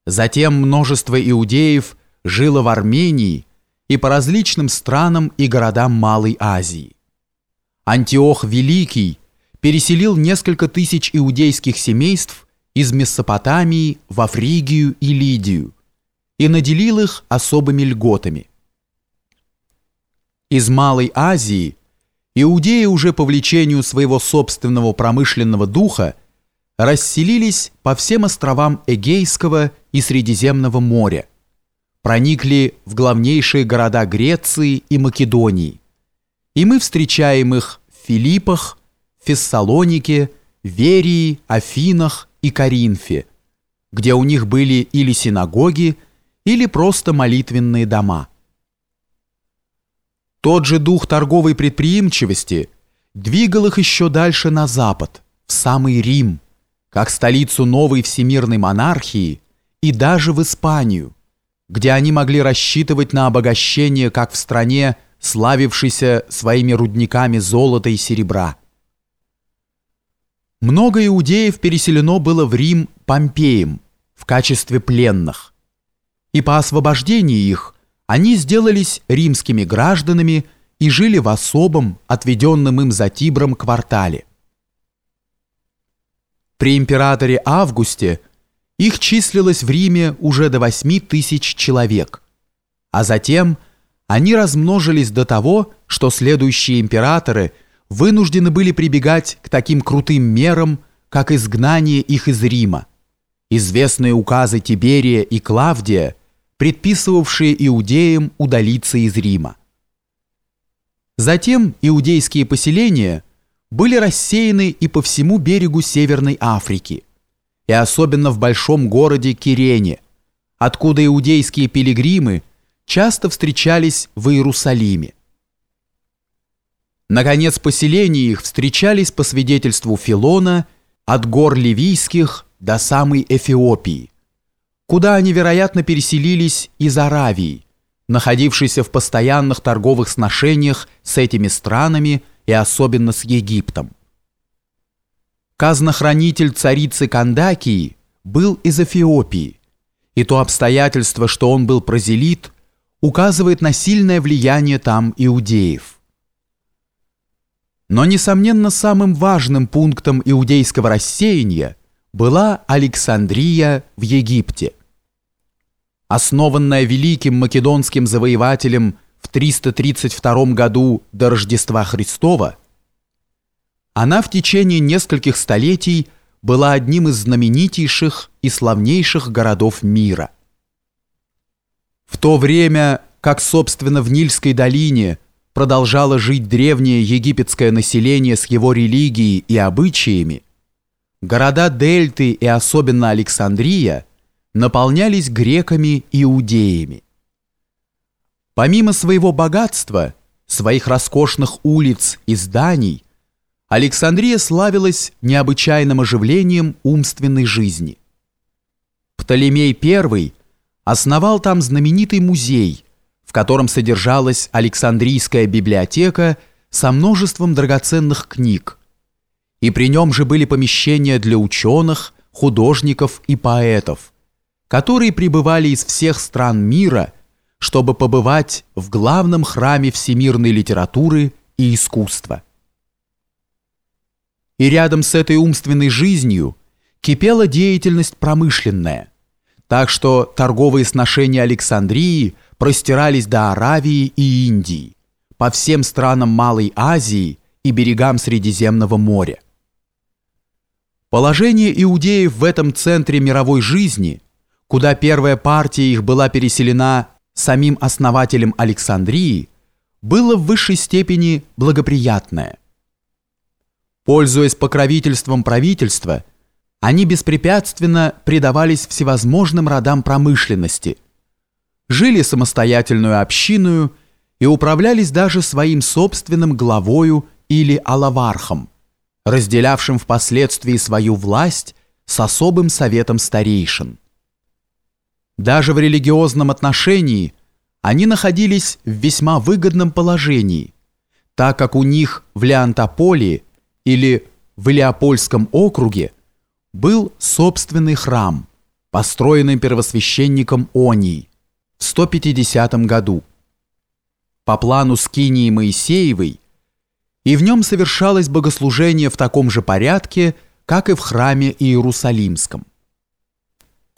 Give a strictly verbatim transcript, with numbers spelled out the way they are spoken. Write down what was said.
Затем множество иудеев жило в Армении и по различным странам и городам Малой Азии. Антиох Великий переселил несколько тысяч иудейских семейств из Месопотамии во Фригию и Лидию и наделил их особыми льготами. Из Малой Азии иудеи уже по влечению своего собственного промышленного духа расселились по всем островам Эгейского и Средиземного моря, проникли в главнейшие города Греции и Македонии, и мы встречаем их в Филиппах, Фессалонике, Верии, Афинах и Коринфе, где у них были или синагоги, или просто молитвенные дома. Тот же дух торговой предприимчивости двигал их еще дальше на запад, в самый Рим, как столицу новой всемирной монархии, и даже в Испанию, где они могли рассчитывать на обогащение как в стране, славившейся своими рудниками золота и серебра. Много иудеев переселено было в Рим Помпеем в качестве пленных, и по освобождении их они сделались римскими гражданами и жили в особом, отведенном им за Тибром квартале. При императоре Августе их числилось в Риме уже до восьми тысяч человек, а затем они размножились до того, что следующие императоры вынуждены были прибегать к таким крутым мерам, как изгнание их из Рима, известные указы Тиберия и Клавдия, предписывавшие иудеям удалиться из Рима. Затем иудейские поселения были рассеяны и по всему берегу Северной Африки, и особенно в большом городе Кирене, откуда иудейские пилигримы часто встречались в Иерусалиме. Наконец, поселения их встречались по свидетельству Филона от гор Ливийских до самой Эфиопии, куда они, вероятно, переселились из Аравии, находившейся в постоянных торговых сношениях с этими странами и особенно с Египтом. Казнохранитель царицы Кандакии был из Эфиопии, и то обстоятельство, что он был прозелит, указывает на сильное влияние там иудеев. Но, несомненно, самым важным пунктом иудейского рассеяния была Александрия в Египте. Основанная великим македонским завоевателем в триста тридцать втором году до Рождества Христова, она в течение нескольких столетий была одним из знаменитейших и славнейших городов мира. В то время, как, собственно, в Нильской долине продолжало жить древнее египетское население с его религией и обычаями, города Дельты и особенно Александрия наполнялись греками и иудеями. Помимо своего богатства, своих роскошных улиц и зданий, Александрия славилась необычайным оживлением умственной жизни. Птолемей I основал там знаменитый музей, в котором содержалась Александрийская библиотека со множеством драгоценных книг, и при нем же были помещения для ученых, художников и поэтов, которые прибывали из всех стран мира, чтобы побывать в главном храме всемирной литературы и искусства. И рядом с этой умственной жизнью кипела деятельность промышленная, так что торговые сношения Александрии простирались до Аравии и Индии, по всем странам Малой Азии и берегам Средиземного моря. Положение иудеев в этом центре мировой жизни, куда первая партия их была переселена самим основателем Александрии, было в высшей степени благоприятное. Пользуясь покровительством правительства, они беспрепятственно предавались всевозможным родам промышленности, жили самостоятельную общиною и управлялись даже своим собственным главою или алавархом, разделявшим впоследствии свою власть с особым советом старейшин. Даже в религиозном отношении они находились в весьма выгодном положении, так как у них в Леонтополии или в Илеопольском округе был собственный храм, построенный первосвященником Оний в сто пятидесятом году по плану скинии Моисеевой, и в нем совершалось богослужение в таком же порядке, как и в храме Иерусалимском.